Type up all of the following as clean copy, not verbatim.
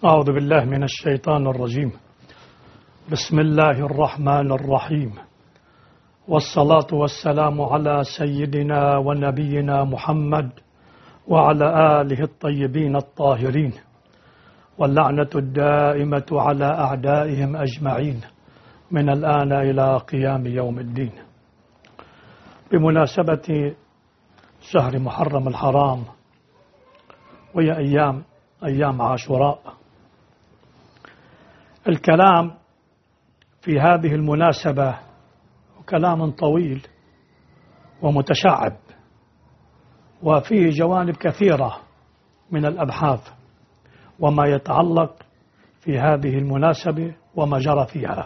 أعوذ بالله من الشيطان الرجيم. بسم الله الرحمن الرحيم، والصلاة والسلام على سيدنا ونبينا محمد وعلى آله الطيبين الطاهرين، واللعنة الدائمة على أعدائهم أجمعين من الآن إلى قيام يوم الدين. بمناسبة شهر محرم الحرام وهي أيام عاشوراء، الكلام في هذه المناسبة كلام طويل ومتشعب، وفيه جوانب كثيرة من الأبحاث وما يتعلق في هذه المناسبة وما جرى فيها.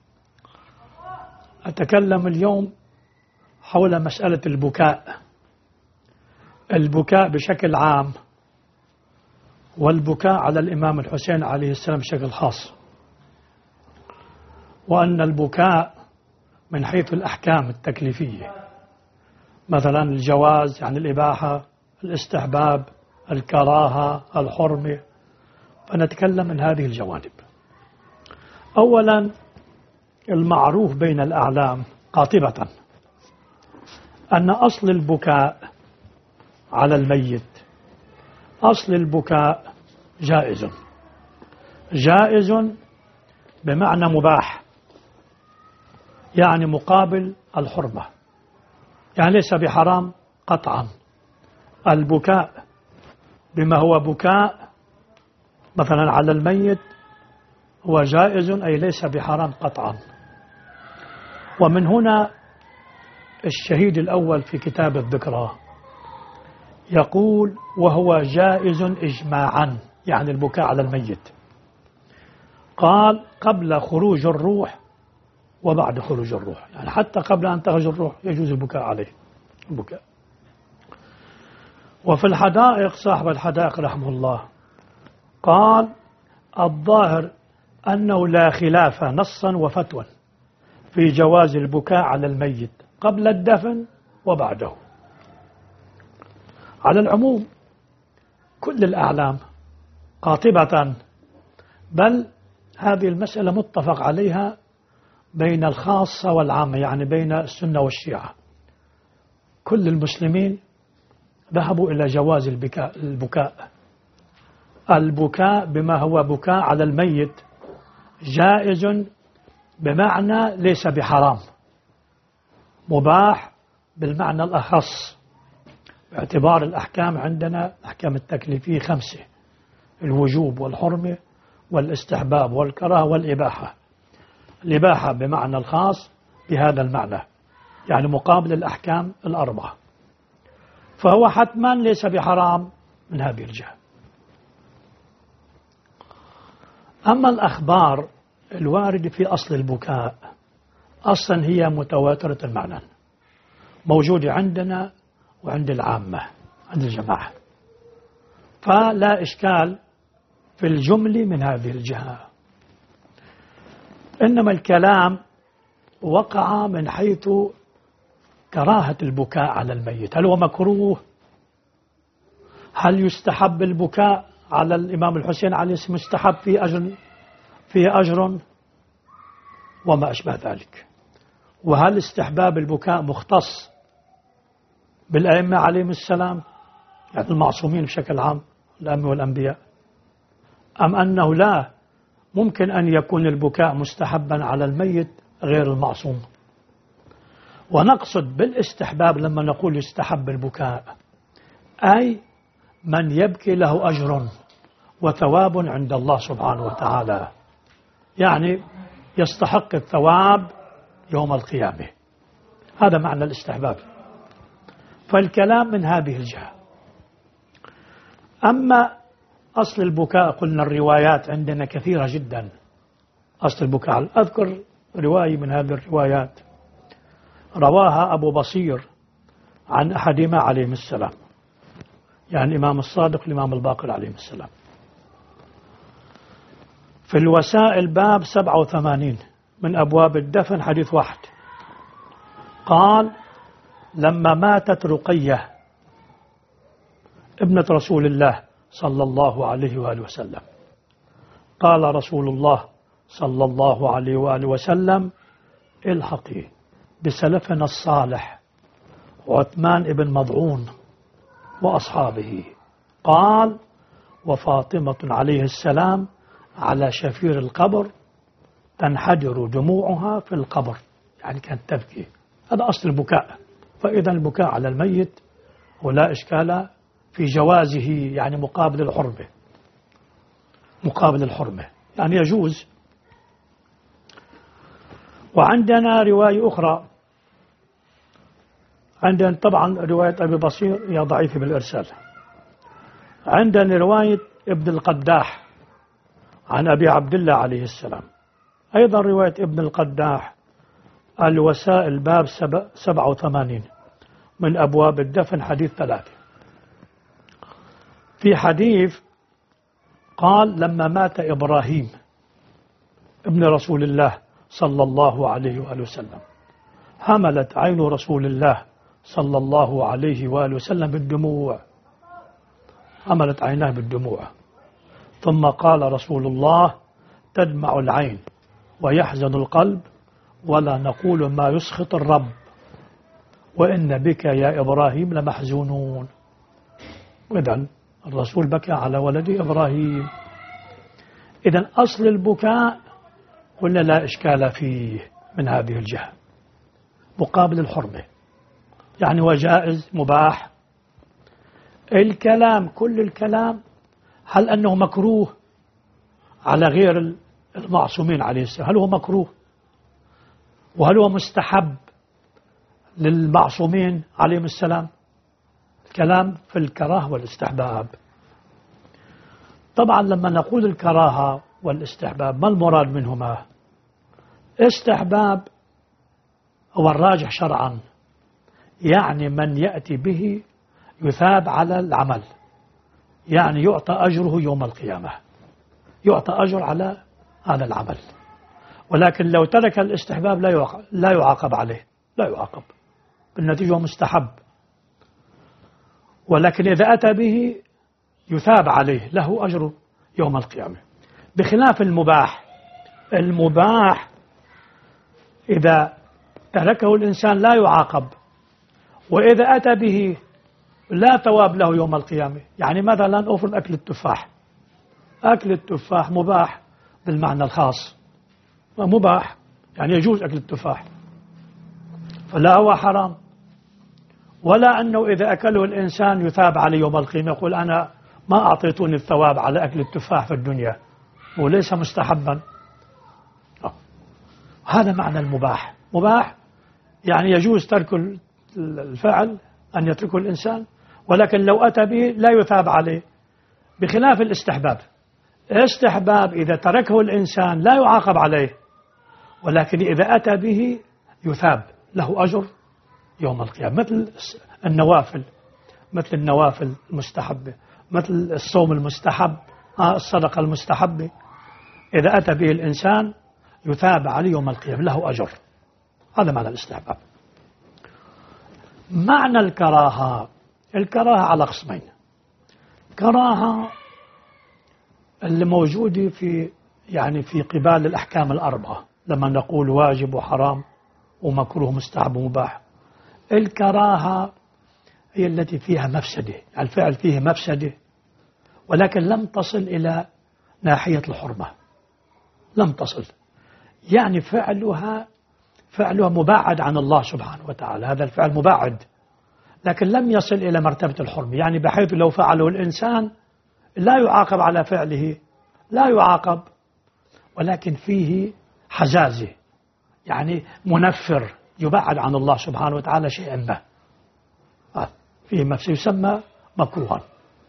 أتكلم اليوم حول مسألة البكاء بشكل عام، والبكاء على الإمام الحسين عليه السلام بشكل خاص، وأن البكاء من حيث الأحكام التكليفية، مثلا الجواز يعني الإباحة، الاستحباب، الكراهة، الحرمة، فنتكلم من هذه الجوانب. أولا، المعروف بين الأعلام قاطبة أن أصل البكاء على الميت، أصل البكاء جائز بمعنى مباح، يعني مقابل الحرمة، يعني ليس بحرام قطعا. البكاء بما هو بكاء مثلا على الميت هو جائز، أي ليس بحرام قطعا. ومن هنا الشهيد الأول في كتاب الذكرى يقول: وهو جائز إجماعا، يعني البكاء على الميت، قال قبل خروج الروح وبعد خروج الروح، يعني حتى قبل أن تخرج الروح يجوز البكاء عليه. وفي الحدائق صاحب الحدائق رحمه الله قال: الظاهر أنه لا خلاف نصا وفتوى في جواز البكاء على الميت قبل الدفن وبعده. على العموم كل الأعلام قاطبة، بل هذه المسألة متفق عليها بين الخاصة والعامة، يعني بين السنة والشيعة. كل المسلمين ذهبوا إلى جواز البكاء بما هو بكاء على الميت جائز بمعنى ليس بحرام، مباح بالمعنى الأخص، باعتبار الأحكام عندنا أحكام التكليفية 5: الوجوب والحرمة والاستحباب والكراهة والإباحة. الإباحة بمعنى الخاص بهذا المعنى، يعني مقابل الأحكام 4، فهو حتما ليس بحرام من هذه الجهة. أما الأخبار الواردة في أصل البكاء أصلا هي متواترة المعنى، موجودة عندنا وعند العامة، عند الجماعة، فلا إشكال في الجملة من هذه الجهة. إنما الكلام وقع من حيث كراهة البكاء على الميت، هل هو مكروه؟ هل يستحب البكاء على الإمام الحسين عليه السلام؟ مستحب فيه أجر وما أشبه ذلك. وهل استحباب البكاء مختص بالأئمة عليهم السلام، يعني المعصومين بشكل عام، الأئمة والأنبياء، أم أنه لا ممكن أن يكون البكاء مستحبا على الميت غير المعصوم؟ ونقصد بالاستحباب لما نقول يستحب البكاء أي من يبكي له أجر وثواب عند الله سبحانه وتعالى، يعني يستحق الثواب يوم القيامة، هذا معنى الاستحباب. فالكلام من هذه الجهة. أما أصل البكاء قلنا الروايات عندنا كثيرة جدا. أصل البكاء أذكر رواية من هذه الروايات رواها أبو بصير عن أحدهما عليهم السلام، يعني الإمام الصادق الإمام الباقر عليهم السلام، في الوسائل باب 87 من أبواب الدفن حديث 1، قال: لما ماتت رقية ابنة رسول الله صلى الله عليه وآله وسلم قال رسول الله صلى الله عليه وآله وسلم: الحقي بسلفنا الصالح عثمان بن مضعون وأصحابه. قال: وفاطمة عليه السلام على شفير القبر تنحدر دموعها في القبر، يعني كانت تبكي. هذا أصل البكاء. فإذا البكاء على الميت ولا إشكال في جوازه، يعني مقابل الحرمة، مقابل الحرمة يعني يجوز. وعندنا رواية أخرى، عندنا طبعا رواية أبي بصير هي ضعيفة بالإرسال. عندنا رواية ابن القداح عن أبي عبد الله عليه السلام، أيضا رواية ابن القداح الوسائل باب 87 من أبواب الدفن حديث 3. في حديث قال: لما مات إبراهيم ابن رسول الله صلى الله عليه وآله وسلم حملت عين رسول الله صلى الله عليه وآله وسلم بالدموع، حملت عيناه بالدموع. ثم قال رسول الله: تدمع العين ويحزن القلب ولا نقول ما يسخط الرب، وإن بك يا إبراهيم لمحزونون. إذن الرسول بكى على ولده إبراهيم. إذن أصل البكاء قلنا لا إشكال فيه من هذه الجهة، مقابل الحرمة يعني وجائز مباح. الكلام، كل الكلام، هل أنه مكروه على غير المعصومين عليه السلام؟ هل هو مكروه؟ وهل هو مستحب للمعصومين عليهم السلام؟ الكلام في الكراهة والاستحباب. طبعا لما نقول الكراهة والاستحباب ما المراد منهما؟ استحباب هو الراجح شرعا، يعني من يأتي به يثاب على العمل، يعني يعطى أجره يوم القيامة، يعطى أجر على هذا العمل. ولكن لو ترك الاستحباب لا يعاقب عليه، لا يعاقب، بالنتيجة مستحب. ولكن إذا أتى به يثاب عليه، له أجر يوم القيامة. بخلاف المباح، المباح إذا تركه الإنسان لا يعاقب، وإذا أتى به لا ثواب له يوم القيامة. يعني مثلا أفرض أكل التفاح، أكل التفاح مباح بالمعنى الخاص، مباح يعني يجوز أكل التفاح، فلا هو حرام، ولا أنه إذا أكله الإنسان يثاب عليه يوم القيامة، يقول أنا ما أعطيتوني الثواب على أكل التفاح في الدنيا، وليس مستحبا. هذا معنى المباح. مباح يعني يجوز ترك الفعل، أن يتركه الإنسان، ولكن لو أتى به لا يثاب عليه. بخلاف الاستحباب، الاستحباب إذا تركه الإنسان لا يعاقب عليه، ولكن إذا أتى به يثاب، له أجر يوم القيامة. مثل النوافل، مثل النوافل المستحبة، مثل الصوم المستحب، الصدقة المستحبة، إذا أتى به الإنسان يثاب عليه يوم القيامة، له أجر. هذا معنى الاستحباب. معنى الكراهة، الكراهة على قسمين: كراهة اللي موجودة في في قبال الأحكام الأربعة، لما نقول واجب وحرام ومكروه مستحب ومباح. الكراهة هي التي فيها مفسدة، الفعل فيه مفسدة، ولكن لم تصل إلى ناحية الحرمة، لم تصل، يعني فعلها مباعد عن الله سبحانه وتعالى، هذا الفعل مباعد، لكن لم يصل إلى مرتبة الحرمة، يعني بحيث لو فعله الإنسان لا يعاقب على فعله، لا يعاقب، ولكن فيه حزازة، يعني منفر، يبعد عن الله سبحانه وتعالى شيئا ما، فيه ما يسمى مكروها.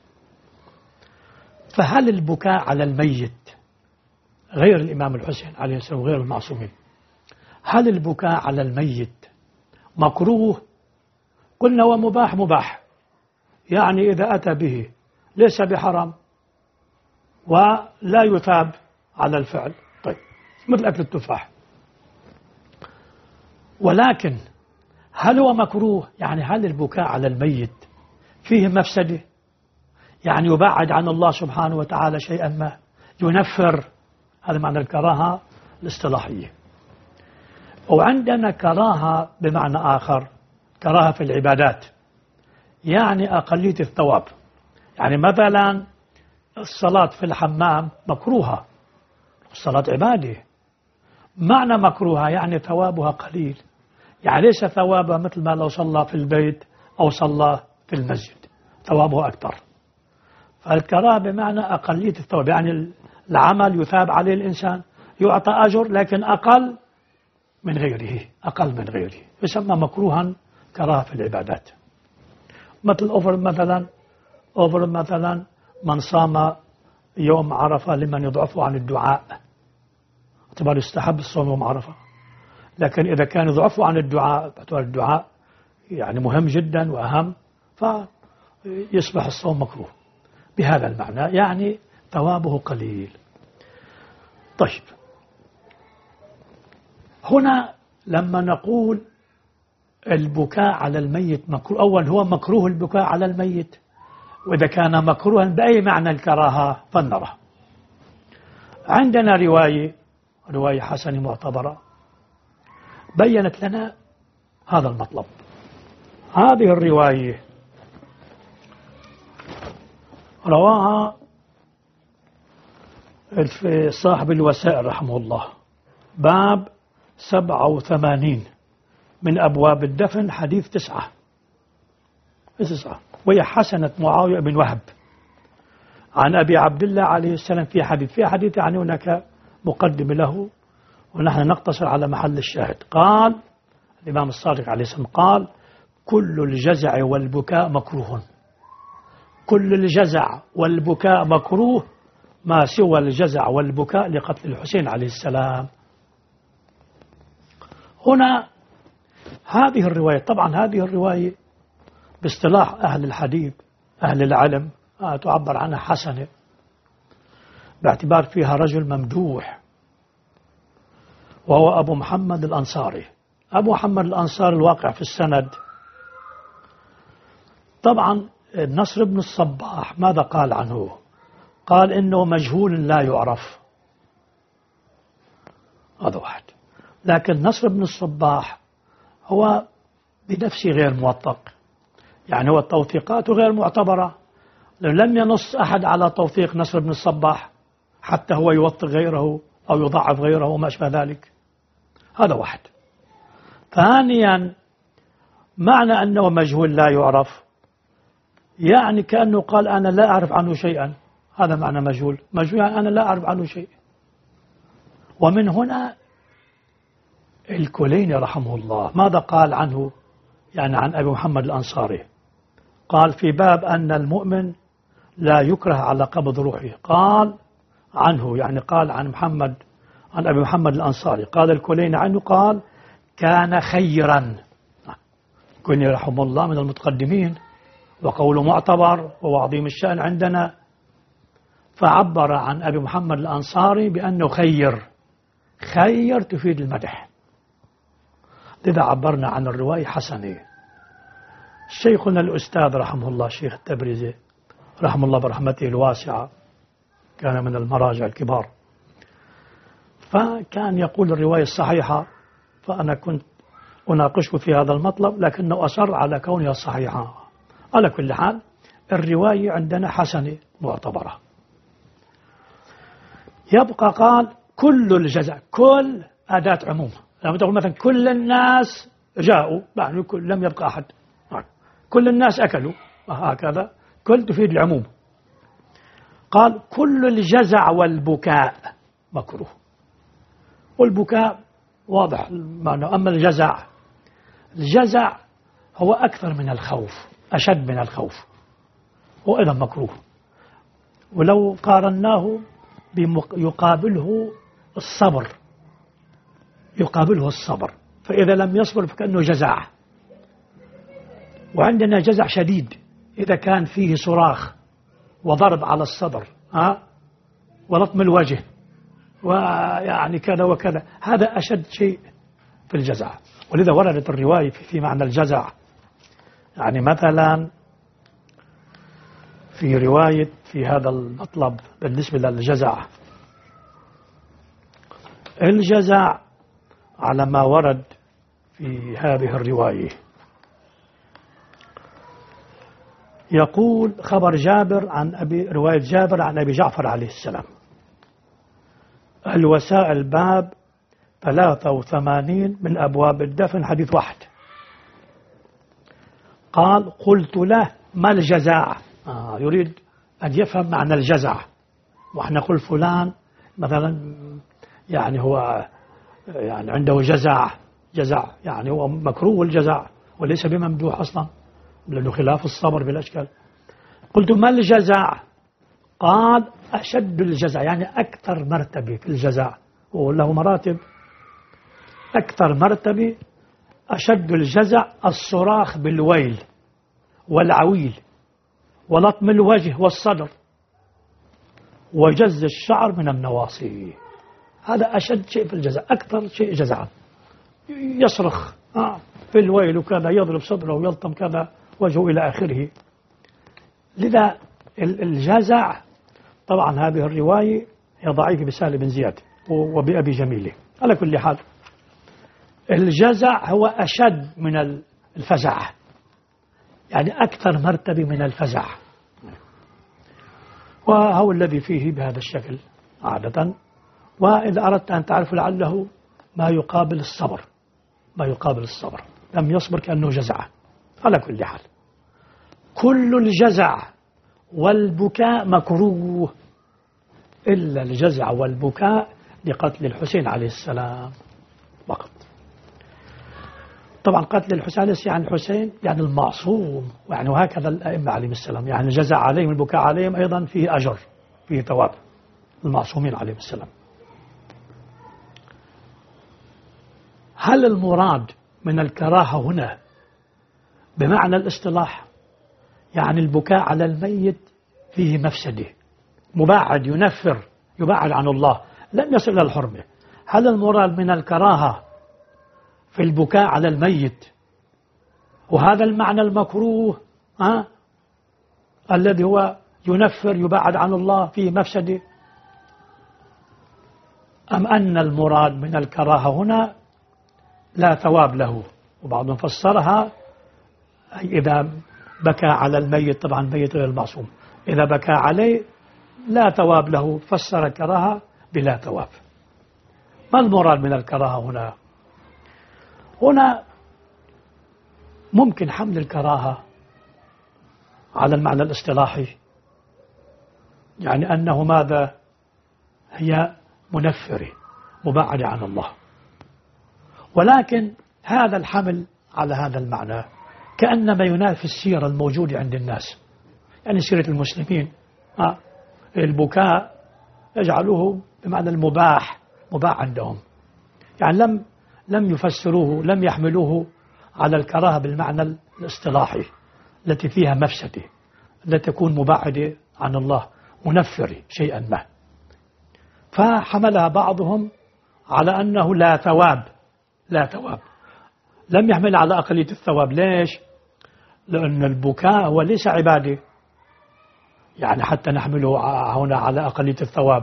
فهل البكاء على الميت غير الإمام الحسين عليه السلام وغير المعصومين، هل البكاء على الميت مكروه؟ قلنا ومباح، مباح يعني إذا أتى به ليس بحرام ولا يثاب على الفعل. طيب، مثل أكل التفاح. ولكن هل هو مكروه؟ يعني هل البكاء على الميت فيه مفسدة، يعني يبعد عن الله سبحانه وتعالى شيئا ما، ينفر هذا معنى الكراهة الاصطلاحية. وعندنا كراهة بمعنى آخر، كراهة في العبادات، يعني أقلية الثواب. يعني مثلا الصلاة في الحمام مكروهة، الصلاة عبادة، معنى مكروهة يعني ثوابها قليل، يعني ليس ثوابها مثل ما لو صلى في البيت أو صلى في المسجد، ثوابه أكثر. فالكراهة بمعنى أقلية الثواب، يعني العمل يثاب عليه الإنسان، يعطى أجر لكن أقل من غيره، أقل من غيره، يسمى مكروها كراهة في العبادات. مثل أفرض مثلا من صام يوم عرفة لمن يضعف عن الدعاء، اعتبار يستحب الصوم يوم عرفة، لكن إذا كان يضعف عن الدعاء، باعتبار الدعاء يعني مهم جدا وأهم، فيصبح الصوم مكروه بهذا المعنى، يعني ثوابه قليل. طيب، هنا لما نقول البكاء على الميت مكروه، أول هو مكروه البكاء على الميت، وإذا كان مكروها بأي معنى الكراهة فلنرى. عندنا رواية حسنة معتبرة بيّنت لنا هذا المطلب. هذه الرواية رواها صاحب الوسائل رحمه الله، باب 87 من أبواب الدفن، حديث 9، وهي حسنة معاوية بن وهب عن أبي عبد الله عليه السلام في حديث يعني هناك مقدم له، ونحن نقتصر على محل الشاهد. قال الإمام الصادق عليه السلام قال: كل الجزع والبكاء مكروه، كل الجزع والبكاء مكروه ما سوى الجزع والبكاء لقتل الحسين عليه السلام. هنا هذه الرواية، طبعا هذه الرواية باصطلاح أهل الحديث أهل العلم تعبر عنها حسنة، باعتبار فيها رجل ممدوح، وهو أبو محمد الأنصاري. أبو محمد الأنصاري الواقع في السند، طبعا نصر بن الصباح ماذا قال عنه؟ قال إنه مجهول لا يعرف، هذا واحد. لكن نصر بن الصباح هو بنفسه غير موثق، يعني هو توثيقاته غير معتبرة، لم ينص أحد على توثيق نصر بن الصباح، حتى هو يوثق غيره أو يضعف غيره وما أشبه ذلك، هذا واحد. ثانيا، معنى أنه مجهول لا يعرف، يعني كأنه قال أنا لا أعرف عنه شيئا، هذا معنى مجهول يعني أنا لا أعرف عنه شيء. ومن هنا الكليني رحمه الله ماذا قال عنه؟ يعني عن أبي محمد الأنصاري، قال في باب أن المؤمن لا يكره على قبض روحه، قال عنه يعني قال عن أبي محمد الأنصاري، قال الكليني عنه قال كان خيرا. الكليني رحمه الله من المتقدمين وقوله معتبر وهو عظيم الشأن عندنا، فعبر عن أبي محمد الأنصاري بأنه خير تفيد المدح، لذا عبرنا عن الرواية حسنة. شيخنا الأستاذ رحمه الله الشيخ التبريزي رحمه الله برحمته الواسعة، كان من المراجع الكبار، فكان يقول الرواية الصحيحة، فأنا كنت أناقشه في هذا المطلب لكنه أصر على كونها صحيحة. على كل حال الرواية عندنا حسنة معتبرة. يبقى قال كل الجزاء، كل أداة عموم، لما تقول مثلا كل الناس جاءوا، يعني لم يبقى أحد، كل الناس أكلوا، هكذا كل تفيد العموم. قال كل الجزع والبكاء مكروه، والبكاء واضح المعنى. أما الجزع هو أكثر من الخوف، أشد من الخوف، وإذا مكروه. ولو قارناه يقابله الصبر، فإذا لم يصبر فكأنه جزع. وعندنا جزع شديد إذا كان فيه صراخ وضرب على الصدر ولطم الوجه ويعني كذا وكذا، هذا أشد شيء في الجزع. ولذا وردت الرواية في معنى الجزع، يعني مثلا في رواية في هذا المطلب بالنسبة للجزع الجزع على ما ورد في هذه الرواية. يقول خبر جابر عن رواية جابر عن أبي جعفر عليه السلام: الوسائل باب 83 من أبواب الدفن، حديث واحد. قال: قلت له: ما الجزع؟ يريد أن يفهم معنى الجزع. وإحنا نقول فلان مثلا يعني هو يعني عنده جزع يعني هو مكروه الجزع وليس بممدوح أصلا لأنه خلاف الصبر بالأشكال. قلت: ما الجزع؟ قال: أشد الجزع، يعني أكثر مرتبة في الجزع، وله مراتب. أكثر مرتبة أشد الجزع الصراخ بالويل والعويل ولطم الوجه والصدر وجز الشعر من النواصي. هذا أشد شيء في الجزع، أكثر شيء جزعا، يصرخ في الويل وكذا، يضرب صدره ويلطم كذا وجهه إلى آخره. لذا الجزع طبعا هذه الرواية هي ضعيفة بسالم بن زياد وبأبي جميلة. على كل حال الجزع هو أشد من الفزع، يعني أكثر مرتبة من الفزع، وهو الذي فيه بهذا الشكل عادة. وإذا أردت أن تعرف لعله ما يقابل الصبر، ما يقابل الصبر، لم يصبر كأنه جزع. على كل حال كل الجزع والبكاء مكروه إلا الجزع والبكاء لقتل الحسين عليه السلام فقط. طبعا قتل الحسين ليس يعني الحسين يعني المعصوم، يعني وهكذا الأئمة عليهم السلام، يعني الجزع عليهم البكاء عليهم أيضا فيه أجر، فيه ثواب، المعصومين عليهم السلام. هل المراد من الكراهة هنا بمعنى الاصطلاح يعني البكاء على الميت فيه مفسده، مباعد، ينفر، يبعد عن الله، لم يصل إلى الحرمة؟ هل المراد من الكراهة في البكاء على الميت وهذا المعنى المكروه الذي هو ينفر، يبعد عن الله، فيه مفسده، أم أن المراد من الكراهة هنا لا ثواب له؟ وبعضهم فسرها إذا بكى على الميت، طبعا الميت غير المعصوم، إذا بكى عليه لا ثواب له، فسر الكراهة بلا ثواب. ما المراد من الكراهة هنا؟ هنا ممكن حمل الكراهة على المعنى الاصطلاحي، يعني أنه ماذا؟ هي منفرة، مبعدة عن الله. ولكن هذا الحمل على هذا المعنى كأنما ينافي السيرة الموجودة عند الناس، يعني سيرة المسلمين البكاء يجعلوه بمعنى المباح، مباح عندهم، يعني لم يفسروه، لم يحملوه على الكراهة بالمعنى الاصطلاحي التي فيها مفسدة، التي تكون مبعدة عن الله، منفرة شيئا ما. فحملها بعضهم على أنه لا ثواب، لا ثواب، لم يحمل على أقلية الثواب. ليش؟ لأن البكاء هو ليس عبادة، يعني حتى نحمله هنا على أقلية الثواب،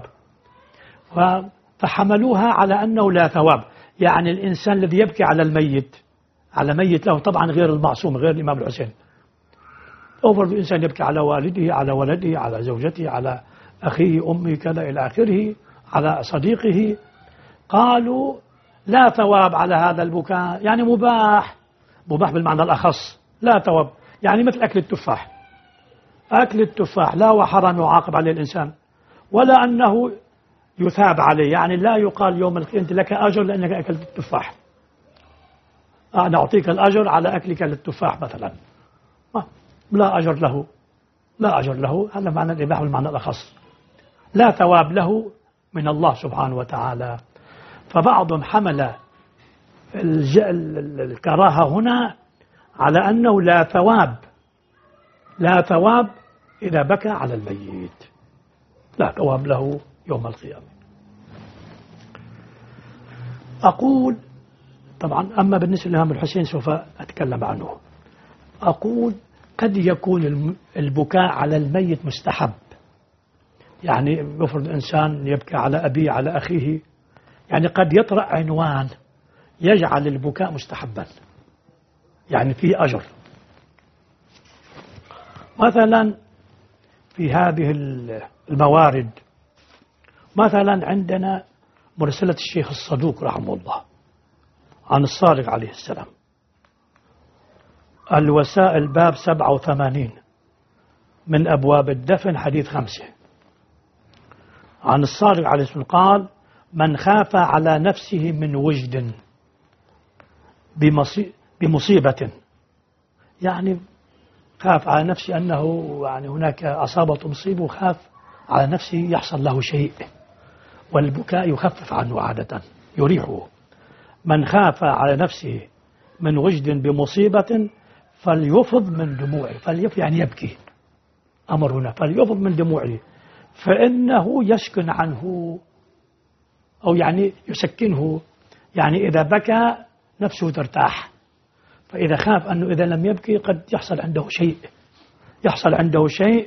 فحملوها على أنه لا ثواب، يعني الإنسان الذي يبكي على الميت، على ميت له طبعا غير المعصوم، غير الإمام الحسين، أوفر الإنسان يبكي على والده، على ولده، على زوجته، على أخيه، أمه، كذا إلى آخره، على صديقه، قالوا لا ثواب على هذا البكاء، يعني مباح، مباح بالمعنى الأخص، لا ثواب، يعني مثل أكل التفاح. أكل التفاح لا هو حرام يعاقب عليه الإنسان ولا أنه يثاب عليه، يعني لا يقال يوم القيامة أنت لك أجر لأنك أكلت التفاح، أنا أعطيك الأجر على أكلك للتفاح مثلا، لا أجر له، لا أجر له. هذا معنى الإباحة بالمعنى الأخص، لا ثواب له من الله سبحانه وتعالى. فبعضهم حمل الكراهة هنا على أنه لا ثواب، لا ثواب إذا بكى على الميت، لا ثواب له يوم القيامة. أقول طبعا أما بالنسبة للإمام الحسين سوف أتكلم عنه. أقول قد يكون البكاء على الميت مستحب، يعني يفرض إنسان يبكي على أبيه، على أخيه، يعني قد يطرأ عنوان يجعل البكاء مستحبا، يعني فيه أجر. مثلا في هذه الموارد، مثلا عندنا مرسلة الشيخ الصدوق رحمه الله عن الصادق عليه السلام، الوسائل باب 87 من أبواب الدفن حديث 5. عن الصادق عليه السلام قال: من خاف على نفسه من وجد بمصيبة، يعني خاف على نفسه أنه يعني هناك أصابته مصيبة وخاف على نفسه يحصل له شيء، والبكاء يخفف عنه عادة يريحه. من خاف على نفسه من وجد بمصيبة فليفض من دموعه، يعني يبكي، أمر هنا، فليفض من دموعه فإنه يسكن عنه، أو يعني يسكنه، يعني إذا بكى نفسه ترتاح. فإذا خاف أنه إذا لم يبكي قد يحصل عنده شيء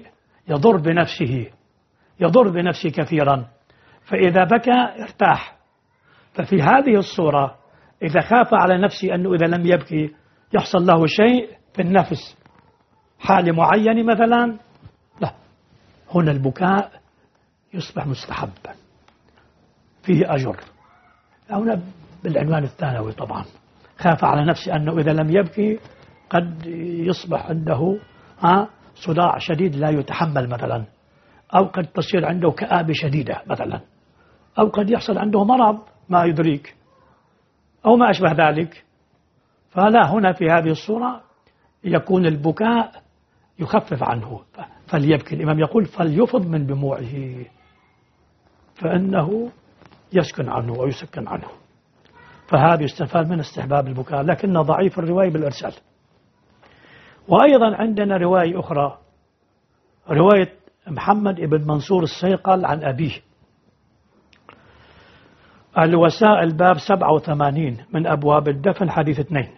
يضر بنفسه كثيرا، فإذا بكى ارتاح. ففي هذه الصورة إذا خاف على نفسه أنه إذا لم يبكي يحصل له شيء في النفس، حال معين مثلا، لا، هنا البكاء يصبح مستحبا فيه أجر. هنا بالعنوان الثانوي طبعا، خاف على نفسه أنه إذا لم يبكي قد يصبح عنده صداع شديد لا يتحمل مثلا، أو قد تصير عنده كآبة شديدة مثلا، أو قد يحصل عنده مرض ما يدريك أو ما أشبه ذلك. فلا، هنا في هذه الصورة يكون البكاء يخفف عنه، فليبكي. الإمام يقول: فليفض من دموعه فإنه يسكن عنه ويسكن عنه. فهذا يستفاد من استحباب البكاء، لكنه ضعيف الرواية بالإرسال. وأيضا عندنا رواية أخرى، رواية محمد بن منصور الصيقل عن أبيه، الوسائل باب 87 من أبواب الدفن حديث 2.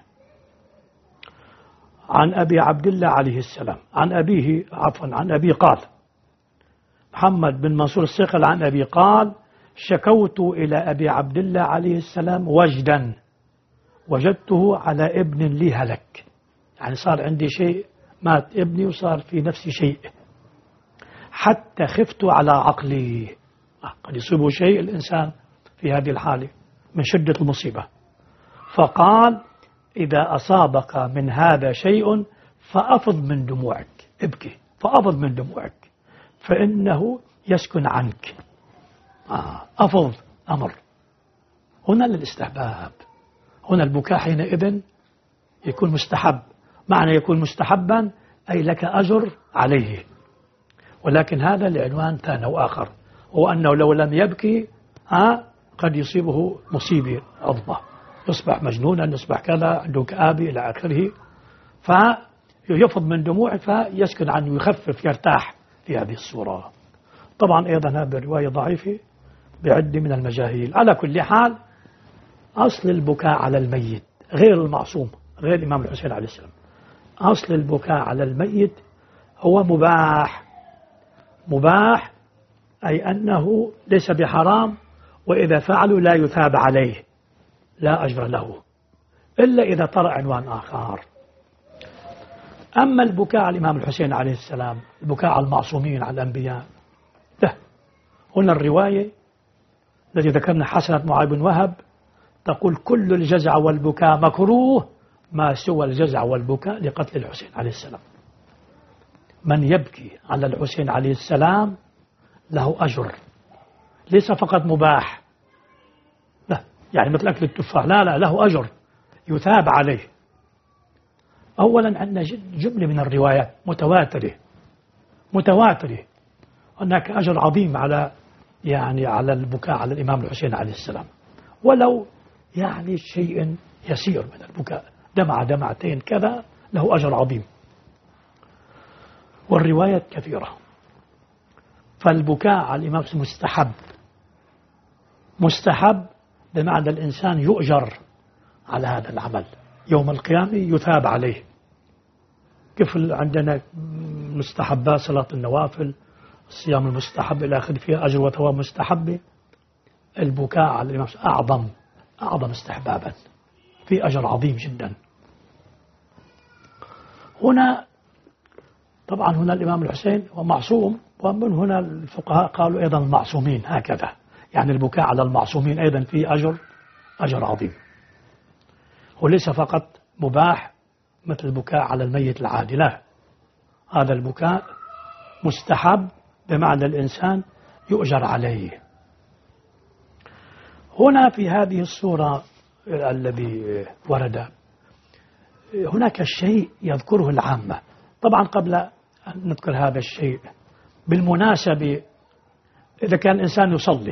عن أبي عبد الله عليه السلام عن أبي قال، محمد بن منصور الصيقل عن أبي قال: شكوت إلى أبي عبد الله عليه السلام وجدا وجدته على ابن لي هلك، يعني صار عندي شيء، مات ابني وصار في نفسي شيء، حتى خفت على عقلي. قد يصيبه شيء الإنسان في هذه الحالة من شدة المصيبة. فقال: إذا أصابك من هذا شيء فأفض من دموعك، ابكي، فأفض من دموعك فإنه يسكن عنك. أفض أمر هنا للاستحباب، هنا البكاء حينئذ يكون مستحب. معنى يكون مستحبا أي لك أجر عليه، ولكن هذا لعنوان ثاني وآخر، هو أنه لو لم يبكي قد يصيبه مصيبة عظمى، يصبح مجنونا، يصبح كذا، عنده كآبة إلى آخره، فيفض من دموعه فيسكن عنه، يخفف، يرتاح في هذه الصورة. طبعا أيضا هذه الرواية ضعيفة بعدة من المجاهيل. على كل حال، أصل البكاء على الميت غير المعصوم، غير الإمام الحسين عليه السلام، أصل البكاء على الميت هو مباح، أي أنه ليس بحرام، وإذا فعلوا لا يثاب عليه، لا أجر له، إلا إذا طرأ عنوان آخر. أما البكاء على الإمام الحسين عليه السلام، البكاء على المعصومين، على الأنبياء، لا. هنا الرواية التي ذكرنا حسنة معاذ بن وهب تقول: كل الجزع والبكاء مكروه ما سوى الجزع والبكاء لقتل الحسين عليه السلام. من يبكي على الحسين عليه السلام له أجر، ليس فقط مباح، لا، يعني مثل أكل التفاح، لا، له أجر يثاب عليه. أولا عندنا جملة من الروايات متواترة هناك أجر عظيم على البكاء على الإمام الحسين عليه السلام، ولو يعني شيء يسير من البكاء، دمعتين كذا، له أجر عظيم. والروايات كثيرة. فالبكاء على الإمام مستحب بمعنى الإنسان يؤجر على هذا العمل، يوم القيامة يثاب عليه. كيف عندنا مستحبات صلاة النوافل، الصيام المستحب إلى آخره، فيها أجر وثواب مستحب، البكاء على الإمام أعظم استحبابا، في أجر عظيم جدا. هنا طبعا الإمام الحسين هو معصوم، ومن هنا الفقهاء قالوا أيضا المعصومين هكذا، يعني البكاء على المعصومين أيضا في أجر عظيم، وليس فقط مباح مثل البكاء على الميت العادي، لا، هذا البكاء مستحب بمعنى الإنسان يؤجر عليه. هنا في هذه الصورة الذي ورد هناك شيء يذكره العامة. طبعا قبل أن نذكر هذا الشيء بالمناسبة، إذا كان الإنسان يصلي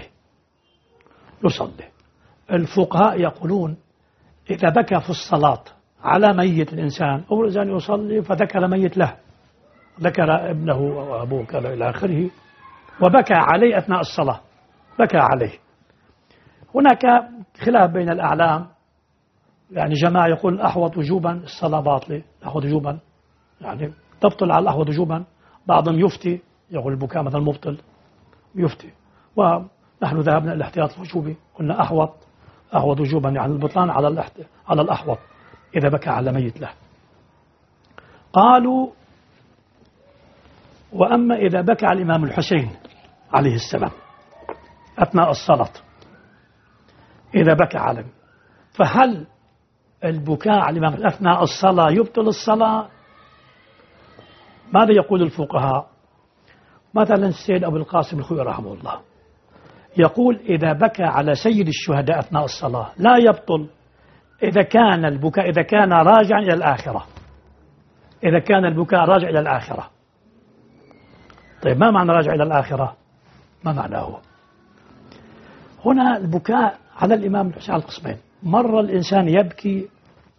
الفقهاء يقولون إذا بكى في الصلاة على ميت الإنسان، أو الإنسان يصلي فذكر ميت له، ذكر ابنه أو أبوه كذا إلى آخره، وبكى عليه أثناء الصلاة، بكى عليه، هناك خلاف بين الأعلام، يعني جماعة يقول الأحوط وجوبا الصلاة باطلة، الأحوط وجوبا يعني تبطل على الأحوط وجوبا، بعضهم يفتي يقول البكاء مثلا مبطل يفتي، ونحن ذهبنا إلى الاحتياط الوجوبي، قلنا أحوط وجوبا، يعني البطلان على الأحوط إذا بكى على ميت له. قالوا وأما إذا بكى على الإمام الحسين عليه السلام أثناء الصلاة، إذا بكى عليه، فهل البكاء على الإمام أثناء الصلاة يبطل الصلاة؟ ماذا يقول الفقهاء؟ مثلا السيد أبو القاسم الخوئي رحمه الله يقول إذا بكى على سيد الشهداء أثناء الصلاة لا يبطل إذا كان البكاء راجعا إلى الآخرة، إذا كان البكاء راجع إلى الآخرة. طيب ما معنى راجع إلى الآخرة؟ ما معناه؟ هنا البكاء على الإمام الحسين على القسمين، مرة الإنسان يبكي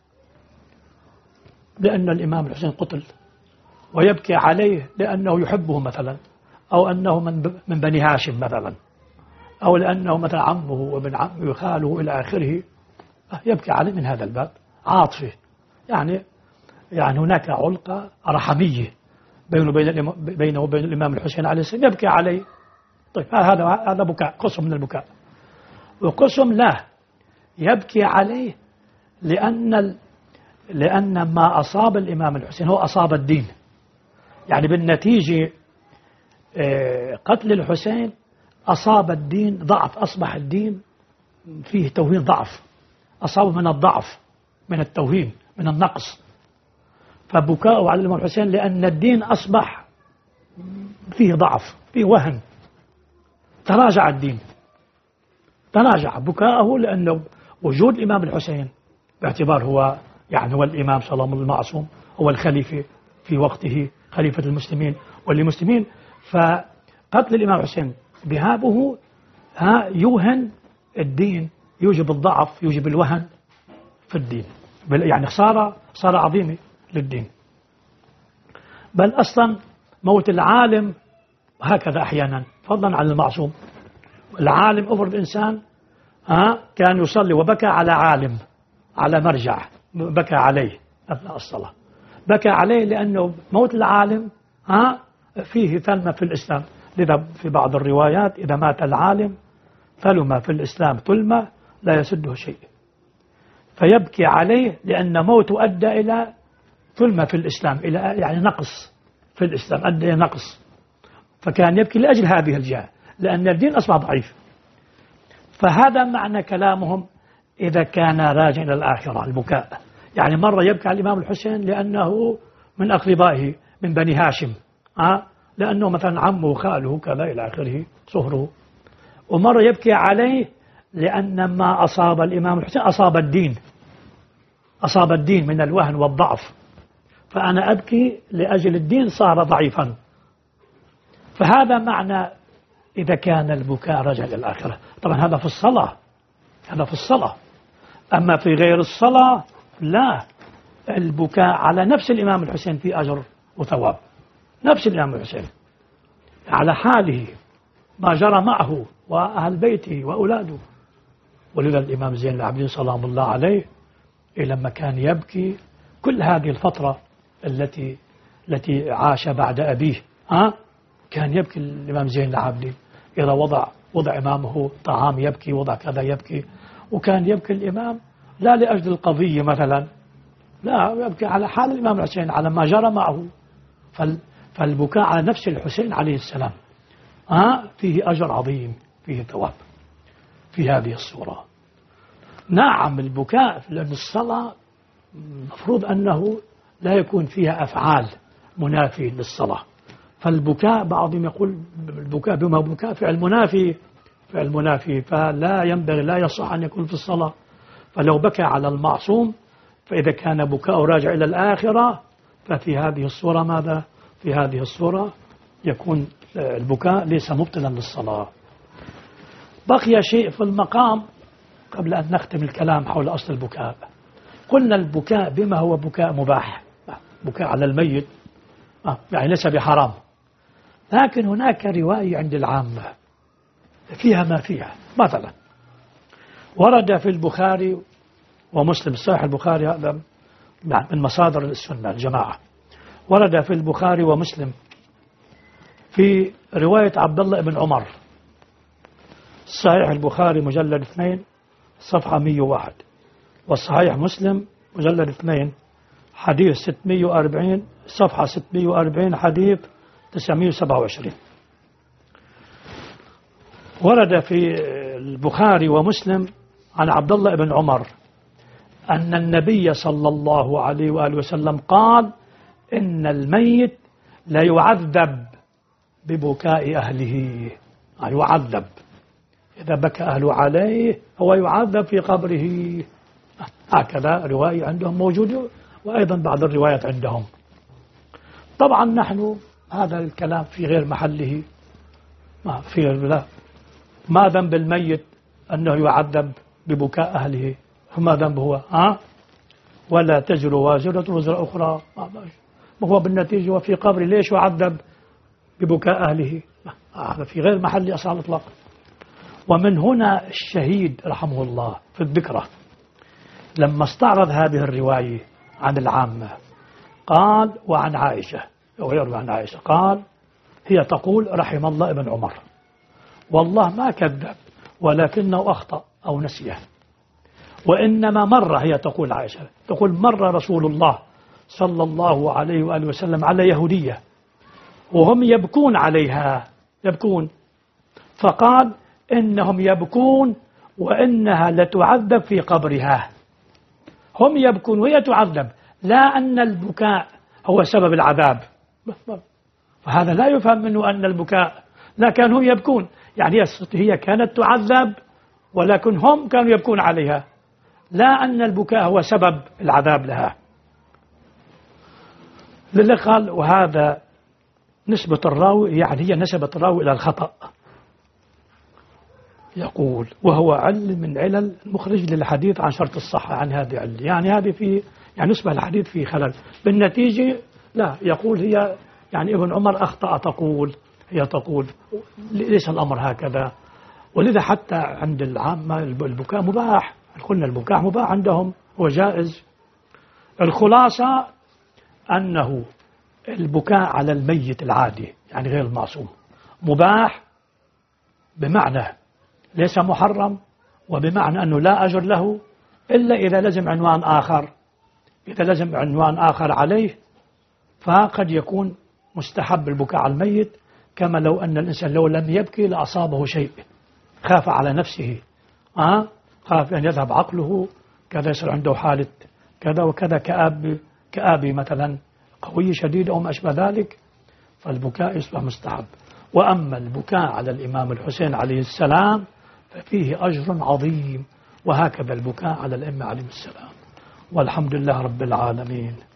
لأن الإمام الحسين قتل، ويبكي عليه لأنه يحبه مثلا، أو أنه من بني هاشم مثلا، أو لأنه مثلا عمه وابن عمه وخاله إلى آخره، يبكي عليه من هذا الباب عاطفة، يعني هناك علقة رحمية بينه وبين الإمام الحسين عليه السلام، يبكي عليه. طيب هذا بكاء، قسم من البكاء. وقسم لا، يبكي عليه لأن ما أصاب الإمام الحسين هو أصاب الدين، يعني بالنتيجة قتل الحسين أصاب الدين ضعف، أصبح الدين فيه توهين ضعف، أصاب من الضعف، من التوهين، من النقص، فبكاءه على الإمام الحسين لأن الدين أصبح فيه ضعف، فيه وهن، تراجع الدين، تراجع بكاءه، لأنه وجود الإمام الحسين باعتبار هو الإمام صلى الله عليه وسلم المعصوم، هو الخليفة في وقته، خليفة المسلمين والمسلمين، فقتل الإمام الحسين ذهابه يوهن الدين، يوجب الضعف، يوجب الوهن في الدين، يعني صار عظيمة للدين. بل أصلا موت العالم هكذا أحيانا، فضلا عن المعصوم، العالم أفرض إنسان كان يصلي وبكى على عالم، على مرجع، بكى عليه أثناء الصلاة، بكى عليه لأنه موت العالم فيه ثلمة في الإسلام، لذا في بعض الروايات إذا مات العالم ثلمة في الإسلام ثلمة لا يسده شيء، فيبكي عليه لأن موته أدى إلى ثلمة في الإسلام، إلى يعني نقص في الإسلام، أدى إلى نقص، فكان يبكي لأجل هذه الجهة، لأن الدين أصبح ضعيف. فهذا معنى كلامهم إذا كان راجع إلى الآخرة البكاء، يعني مرة يبكي على الإمام الحسين لأنه من أقربائه من بني هاشم، لأنه مثلا عمه وخاله كذا إلى آخره صهره، ومرة يبكي عليه لأن ما أصاب الإمام الحسين أصاب الدين من الوهن والضعف، فأنا أبكي لأجل الدين صار ضعيفا. فهذا معنى إذا كان البكاء رجع إلى الآخرة. طبعا هذا في الصلاة، أما في غير الصلاة لا، البكاء على نفس الإمام الحسين في أجر وثواب، نفس الإمام الحسين على حاله ما جرى معه وأهل بيته وأولاده. ولذا الإمام زين العابدين سلام الله عليه لما كان يبكي كل هذه الفترة التي عاش بعد أبيه، كان يبكي الإمام زين العابدين إذا وضع وضع إمامه طعام يبكي، وضع كذا يبكي، وكان يبكي الإمام لا لأجل القضية مثلا، لا، يبكي على حال الإمام الحسين، على ما جرى معه. فالبكاء على نفس الحسين عليه السلام فيه أجر عظيم، فيه ثواب في هذه الصورة. نعم البكاء، لأن الصلاة مفروض أنه لا يكون فيها أفعال منافي للصلاة، فالبكاء بعضهم يقول البكاء بما بكاء فعل منافي، فلا ينبغي، لا يصح أن يكون في الصلاة. فلو بكى على المعصوم، فإذا كان بكاء راجع إلى الآخرة، ففي هذه الصورة ماذا؟ في هذه الصورة يكون البكاء ليس مبطلا للصلاة. بقي شيء في المقام قبل أن نختم الكلام حول أصل البكاء. قلنا البكاء بما هو بكاء مباح، بكاء على الميت يعني ليس بحرام، لكن هناك رواية عند العامة فيها ما فيها. مثلا ورد في البخاري ومسلم، صحيح البخاري هذا من مصادر السنة الجماعة، ورد في البخاري ومسلم في رواية عبد الله بن عمر، صحيح البخاري مجلد 2 صفحة 101، والصحيح مسلم مجلد 2 حديث 640 صفحة 640 حديث 927. ورد في البخاري ومسلم عن عبد الله بن عمر أن النبي صلى الله عليه وآله وسلم قال: إن الميت لا يعذب ببكاء أهله، يعذب إذا بكى أهله عليه هو يعذب في قبره. هكذا رواية عندهم موجودة، وأيضا بعض الروايات عندهم. طبعا نحن هذا الكلام في غير محله، ما ذنب الميت أنه يعذب ببكاء أهله؟ فما ذنب هو؟ ولا تزر وازرة وزر أخرى، ما هو بالنتيجة وفي قبر ليش يعذب ببكاء أهله؟ هذا في غير محل أصلا على الإطلاق. ومن هنا الشهيد رحمه الله في الذكرى لما استعرض هذه الرواية عن العامة قال: وعن عائشة وغيره عن عائشة قال: هي تقول رحم الله ابن عمر، والله ما كذب ولكنه أخطأ أو نسيه، وإنما مرة، هي تقول عائشة تقول مر رسول الله صلى الله عليه وآله وسلم على يهودية وهم يبكون عليها، يبكون، فقال: إنهم يبكون وإنها لتعذب في قبرها. هم يبكون وهي تعذب، لا أن البكاء هو سبب العذاب. فهذا لا يفهم منه أن البكاء، لا، كانوا يبكون، يعني هي كانت تعذب ولكن هم كانوا يبكون عليها، لا أن البكاء هو سبب العذاب لها. لذلك قال: وهذا نسبة الراوي، يعني هي نسبة الراوي إلى الخطأ. يقول: وهو علل من علل المخرج للحديث عن شرط الصحة، عن هذه علة، يعني هذه في يعني نسبة الحديث في خلل. بالنتيجة لا، يقول هي يعني ابن عمر أخطأ، هي تقول ليس الأمر هكذا. ولذا حتى عند العامة البكاء مباح، قلنا البكاء مباح عندهم وجائز. الخلاصة أنه البكاء على الميت العادي يعني غير المعصوم مباح، بمعنى ليس محرم، وبمعنى أنه لا أجر له إلا إذا لزم عنوان آخر. إذا لزم عنوان آخر عليه فقد يكون مستحب البكاء على الميت، كما لو أن الإنسان لو لم يبكي لأصابه شيء، خاف على نفسه، خاف أن يذهب عقله، كذا يصير عنده حالة كذا وكذا، كآبي مثلا قوي شديد أو ما أشبه ذلك، فالبكاء يصبح مستحب. وأما البكاء على الإمام الحسين عليه السلام ففيه أجر عظيم، وهكذا البكاء على الأئمة عليهم السلام. والحمد لله رب العالمين.